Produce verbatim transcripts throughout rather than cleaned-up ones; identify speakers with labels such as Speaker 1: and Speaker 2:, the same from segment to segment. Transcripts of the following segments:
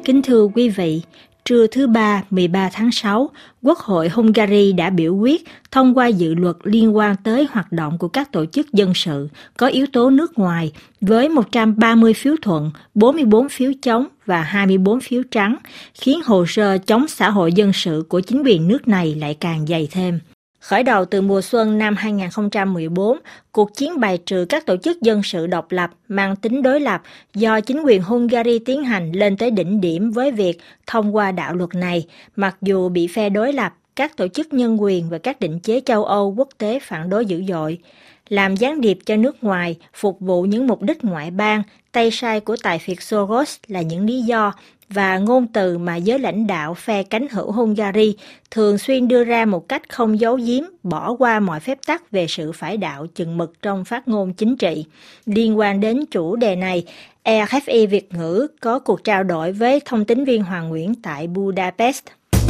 Speaker 1: Kính thưa quý vị, trưa thứ Ba, mười ba tháng sáu, Quốc hội Hungary đã biểu quyết thông qua dự luật liên quan tới hoạt động của các tổ chức dân sự có yếu tố nước ngoài với một trăm ba mươi phiếu thuận, bốn mươi bốn phiếu chống và hai mươi bốn phiếu trắng, khiến hồ sơ chống xã hội dân sự của chính quyền nước này lại càng dày thêm. Khởi đầu từ mùa xuân năm hai không một bốn, cuộc chiến bài trừ các tổ chức dân sự độc lập mang tính đối lập do chính quyền Hungary tiến hành lên tới đỉnh điểm với việc thông qua đạo luật này, mặc dù bị phe đối lập, các tổ chức nhân quyền và các định chế châu Âu quốc tế phản đối dữ dội. Làm gián điệp cho nước ngoài, phục vụ những mục đích ngoại bang, tay sai của tài phiệt Soros là những lý do và ngôn từ mà giới lãnh đạo phe cánh hữu Hungary thường xuyên đưa ra một cách không giấu giếm, bỏ qua mọi phép tắc về sự phải đạo chừng mực trong phát ngôn chính trị. Liên quan đến chủ đề này, rờ ép i Việt ngữ có cuộc trao đổi với thông tín viên Hoàng Nguyễn tại Budapest.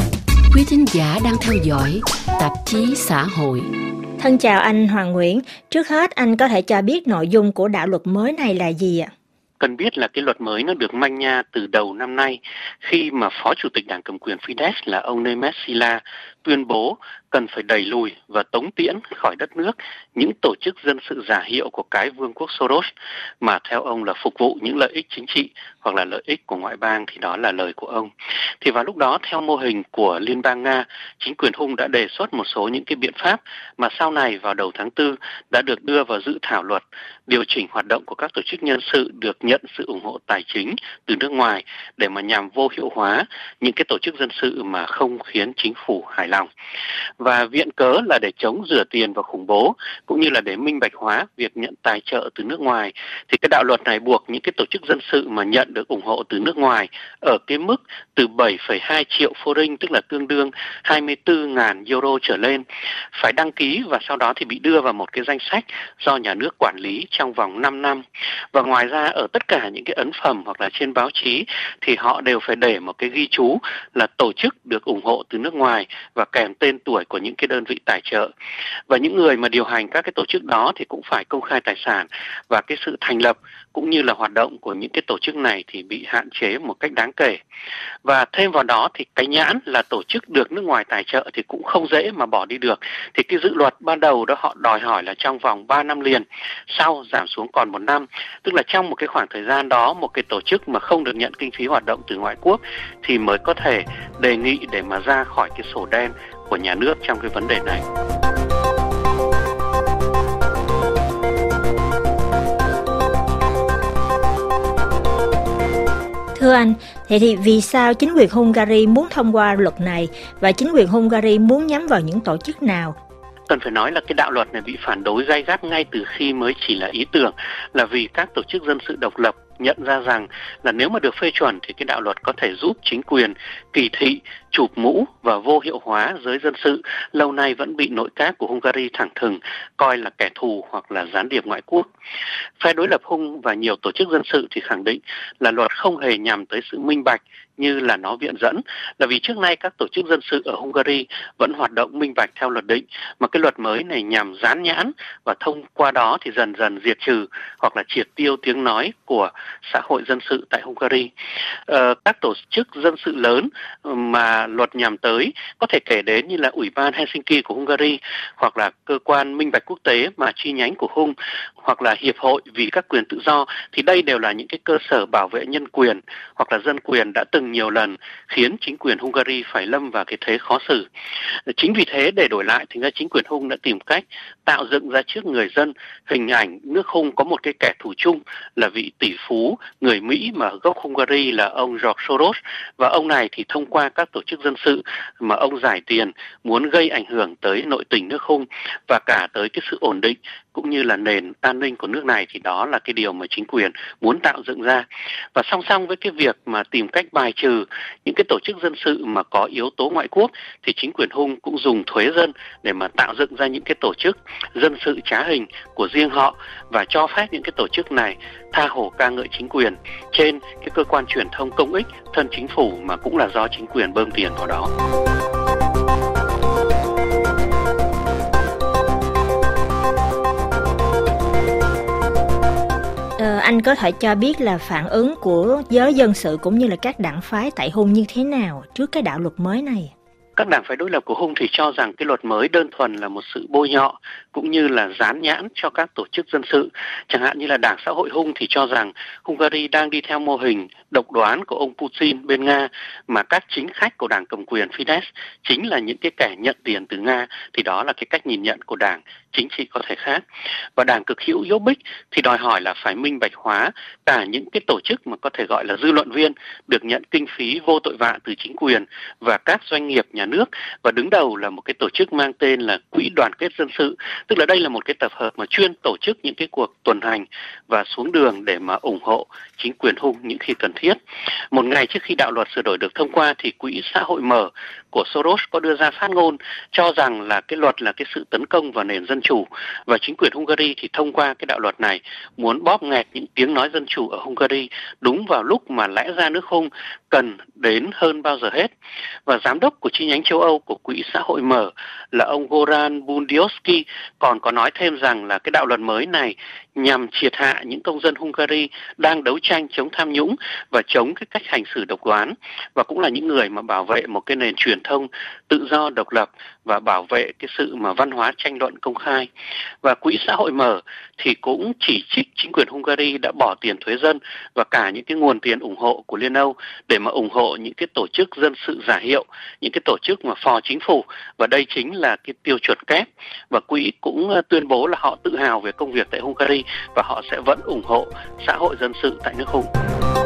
Speaker 2: Quý thính giả đang theo dõi tạp chí xã hội.
Speaker 1: Thân chào anh Hoàng Nguyễn. Trước hết anh có thể cho biết nội dung của đạo luật mới này là gì ạ?
Speaker 3: Cần biết là cái luật mới nó được manh nha từ đầu năm nay khi mà Phó Chủ tịch Đảng Cầm quyền Fidesz là ông Nemes Sila tuyên bố cần phải đẩy lùi và tống tiễn khỏi đất nước những tổ chức dân sự giả hiệu của cái vương quốc Soros mà theo ông là phục vụ những lợi ích chính trị hoặc là lợi ích của ngoại bang, thì đó là lời của ông. Thì vào lúc đó, theo mô hình của Liên bang Nga, chính quyền Hung đã đề xuất một số những cái biện pháp mà sau này vào đầu tháng tư đã được đưa vào dự thảo luật điều chỉnh hoạt động của các tổ chức nhân sự được nhận sự ủng hộ tài chính từ nước ngoài để mà nhằm vô hiệu hóa những cái tổ chức dân sự mà không khiến chính phủ hài lòng. Và viện cớ là để chống rửa tiền và khủng bố, cũng như là để minh bạch hóa việc nhận tài trợ từ nước ngoài, thì cái đạo luật này buộc những cái tổ chức dân sự mà nhận được ủng hộ từ nước ngoài ở cái mức từ bảy phẩy hai triệu forint, tức là tương đương hai mươi tư nghìn euro trở lên, phải đăng ký và sau đó thì bị đưa vào một cái danh sách do nhà nước quản lý trong vòng năm năm. Và ngoài ra ở tất cả những cái ấn phẩm hoặc là trên báo chí thì họ đều phải để một cái ghi chú là tổ chức được ủng hộ từ nước ngoài và kèm tên tuổi của những cái đơn vị tài trợ. Và những người mà điều hành các cái tổ chức đó thì cũng phải công khai tài sản, và cái sự thành lập cũng như là hoạt động của những cái tổ chức này thì bị hạn chế một cách đáng kể. Và thêm vào đó thì cái nhãn là tổ chức được nước ngoài tài trợ thì cũng không dễ mà bỏ đi được. Thì cái dự luật ban đầu đó họ đòi hỏi là trong vòng ba năm liền, sau giảm xuống còn một năm. Tức là trong một cái khoảng thời gian đó, một cái tổ chức mà không được nhận kinh phí hoạt động từ ngoại quốc thì mới có thể đề nghị để mà ra khỏi cái sổ đen của nhà nước trong cái vấn đề này.
Speaker 1: Thưa anh, thế thì vì sao chính quyền Hungary muốn thông qua luật này và chính quyền Hungary muốn nhắm vào những tổ chức nào?
Speaker 3: Cần phải nói là cái đạo luật này bị phản đối gay gắt ngay từ khi mới chỉ là ý tưởng, là vì các tổ chức dân sự độc lập nhận ra rằng là nếu mà được phê chuẩn thì cái đạo luật có thể giúp chính quyền kỳ thị, chụp mũ và vô hiệu hóa giới dân sự lâu nay vẫn bị nội các của Hungary thẳng thừng coi là kẻ thù hoặc là gián điệp ngoại quốc. Phe đối lập Hung và nhiều tổ chức dân sự thì khẳng định là luật không hề nhằm tới sự minh bạch như là nó viện dẫn, là vì trước nay các tổ chức dân sự ở Hungary vẫn hoạt động minh bạch theo luật định, mà cái luật mới này nhằm dán nhãn và thông qua đó thì dần dần diệt trừ hoặc là triệt tiêu tiếng nói của xã hội dân sự tại Hungary. Ờ, các tổ chức dân sự lớn mà luật nhằm tới có thể kể đến như là Ủy ban Helsinki của Hungary, hoặc là cơ quan minh bạch quốc tế mà chi nhánh của Hung, hoặc là Hiệp hội vì các quyền tự do, thì đây đều là những cái cơ sở bảo vệ nhân quyền hoặc là dân quyền đã từng nhiều lần khiến chính quyền Hungary phải lâm vào cái thế khó xử. Chính vì thế để đổi lại thì chính quyền Hung đã tìm cách tạo dựng ra trước người dân hình ảnh nước Hung có một cái kẻ thù chung là vị tỷ phú người Mỹ mà gốc Hungary là ông George Soros, và ông này thì thông qua các tổ chức dân sự mà ông giải tiền muốn gây ảnh hưởng tới nội tình nước Hung và cả tới cái sự ổn định cũng như là nền an ninh của nước này, thì đó là cái điều mà chính quyền muốn tạo dựng ra. Và song song với cái việc mà tìm cách bài trừ những cái tổ chức dân sự mà có yếu tố ngoại quốc thì chính quyền Hung cũng dùng thuế dân để mà tạo dựng ra những cái tổ chức dân sự trá hình của riêng họ và cho phép những cái tổ chức này tha hồ ca ngợi chính quyền trên cái cơ quan truyền thông công ích thân chính phủ mà cũng là do chính quyền bơm tiền vào đó.
Speaker 1: Ờ, anh anh có thể cho biết là phản ứng của giới dân sự cũng như là các đảng phái tại Hung như thế nào trước cái đạo luật mới này?
Speaker 3: Các đảng phái đối lập của Hung thì cho rằng cái luật mới đơn thuần là một sự bôi nhọ cũng như là dán nhãn cho các tổ chức dân sự. Chẳng hạn như là Đảng Xã hội Hung thì cho rằng Hungary đang đi theo mô hình độc đoán của ông Putin bên Nga, mà các chính khách của đảng cầm quyền Fidesz chính là những cái kẻ nhận tiền từ Nga, thì đó là cái cách nhìn nhận của đảng chính trị có thể khác. Và đảng cực hữu Jobbik thì đòi hỏi là phải minh bạch hóa cả những cái tổ chức mà có thể gọi là dư luận viên được nhận kinh phí vô tội vạ từ chính quyền và các doanh nghiệp nhà nước, và đứng đầu là một cái tổ chức mang tên là Quỹ Đoàn kết Dân sự, tức là đây là một cái tập hợp mà chuyên tổ chức những cái cuộc tuần hành và xuống đường để mà ủng hộ chính quyền Hung những khi cần thiết. Một ngày trước khi đạo luật sửa đổi được thông qua thì Quỹ Xã hội mở của Soros có đưa ra phát ngôn cho rằng là cái luật là cái sự tấn công vào nền dân chủ, và chính quyền Hungary thì thông qua cái đạo luật này muốn bóp nghẹt những tiếng nói dân chủ ở Hungary đúng vào lúc mà lẽ ra nước Hung cần đến hơn bao giờ hết. Và giám đốc của chi nhánh châu Âu của Quỹ Xã hội mở là ông Goran Bundiowski còn có nói thêm rằng là cái đạo luật mới này nhằm triệt hạ những công dân Hungary đang đấu tranh chống tham nhũng và chống cái cách hành xử độc đoán, và cũng là những người mà bảo vệ một cái nền truyền thông tự do độc lập và bảo vệ cái sự mà văn hóa tranh luận công khai. Và Quỹ Xã hội mở thì cũng chỉ trích chính quyền Hungary đã bỏ tiền thuế dân và cả những cái nguồn tiền ủng hộ của Liên Âu để mà ủng hộ những cái tổ chức dân sự giả hiệu, những cái tổ chức mà phò chính phủ, và đây chính là cái tiêu chuẩn kép. Và quỹ cũng tuyên bố là họ tự hào về công việc tại Hungary và họ sẽ vẫn ủng hộ xã hội dân sự tại nước Hung.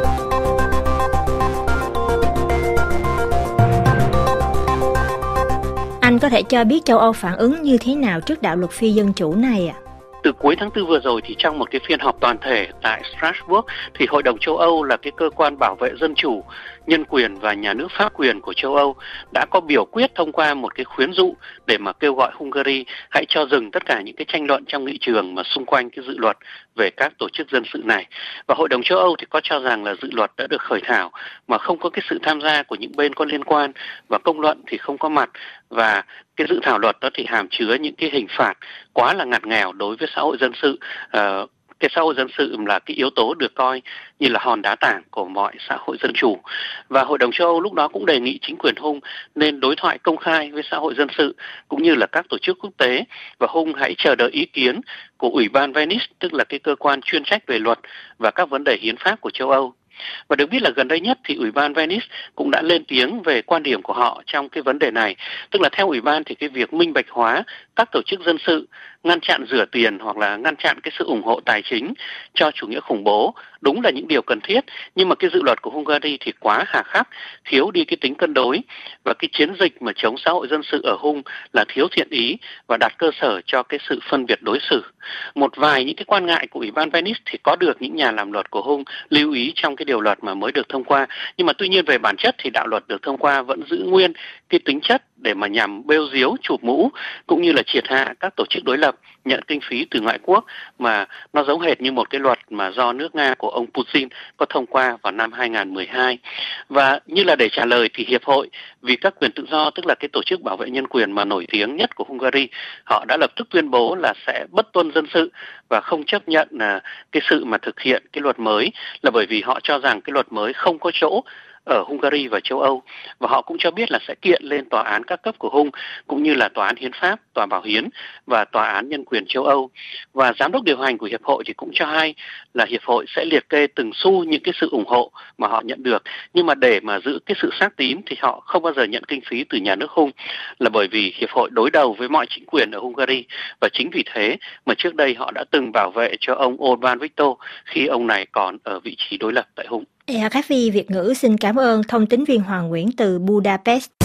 Speaker 1: Anh có thể cho biết châu Âu phản ứng như thế nào trước đạo luật phi dân chủ này ạ? À?
Speaker 3: Từ cuối tháng tư vừa rồi thì trong một cái phiên họp toàn thể tại Strasbourg thì Hội đồng châu Âu là cái cơ quan bảo vệ dân chủ, nhân quyền và nhà nước pháp quyền của châu Âu đã có biểu quyết thông qua một cái khuyến dụ để mà kêu gọi Hungary hãy cho dừng tất cả những cái tranh luận trong nghị trường mà xung quanh cái dự luật về các tổ chức dân sự này. Và Hội đồng châu Âu thì có cho rằng là dự luật đã được khởi thảo mà không có cái sự tham gia của những bên có liên quan, và công luận thì không có mặt, và cái dự thảo luật đó thì hàm chứa những cái hình phạt quá là ngặt nghèo đối với xã hội dân sự. Uh, cái xã hội dân sự là cái yếu tố được coi như là hòn đá tảng của mọi xã hội dân chủ. Và Hội đồng châu Âu lúc đó cũng đề nghị chính quyền Hung nên đối thoại công khai với xã hội dân sự cũng như là các tổ chức quốc tế, và Hung hãy chờ đợi ý kiến của Ủy ban Venice, tức là cái cơ quan chuyên trách về luật và các vấn đề hiến pháp của châu Âu. Và được biết là gần đây nhất thì Ủy ban Venice cũng đã lên tiếng về quan điểm của họ trong cái vấn đề này. Tức là theo Ủy ban thì cái việc minh bạch hóa các tổ chức dân sự, ngăn chặn rửa tiền hoặc là ngăn chặn cái sự ủng hộ tài chính cho chủ nghĩa khủng bố đúng là những điều cần thiết, nhưng mà cái dự luật của Hungary thì quá hà khắc, thiếu đi cái tính cân đối, và cái chiến dịch mà chống xã hội dân sự ở Hung là thiếu thiện ý và đặt cơ sở cho cái sự phân biệt đối xử. Một vài những cái quan ngại của Ủy ban Venice thì có được những nhà làm luật của Hung lưu ý trong cái điều luật mà mới được thông qua, nhưng mà tuy nhiên về bản chất thì đạo luật được thông qua vẫn giữ nguyên cái tính chất để mà nhằm bêu diếu, chụp mũ cũng như là triệt hạ các tổ chức đối lập nhận kinh phí từ ngoại quốc, mà nó giống hệt như một cái luật mà do nước Nga của ông Putin có thông qua vào năm hai không một hai. Và như là để trả lời thì Hiệp hội vì các quyền tự do, tức là cái tổ chức bảo vệ nhân quyền mà nổi tiếng nhất của Hungary, họ đã lập tức tuyên bố là sẽ bất tuân dân sự và không chấp nhận là cái sự mà thực hiện cái luật mới, là bởi vì họ cho rằng cái luật mới không có chỗ ở Hungary và châu Âu, và họ cũng cho biết là sẽ kiện lên tòa án các cấp của Hung cũng như là tòa án hiến pháp, tòa bảo hiến và tòa án nhân quyền châu Âu. Và giám đốc điều hành của hiệp hội thì cũng cho hay là hiệp hội sẽ liệt kê từng xu những cái sự ủng hộ mà họ nhận được, nhưng mà để mà giữ cái sự xác tín thì họ không bao giờ nhận kinh phí từ nhà nước Hung, là bởi vì hiệp hội đối đầu với mọi chính quyền ở Hungary, và chính vì thế mà trước đây họ đã từng bảo vệ cho ông Orbán Viktor khi ông này còn ở vị trí đối lập tại Hung.
Speaker 1: rờ ép i Việt ngữ xin cảm ơn thông tín viên Hoàng Nguyễn từ Budapest.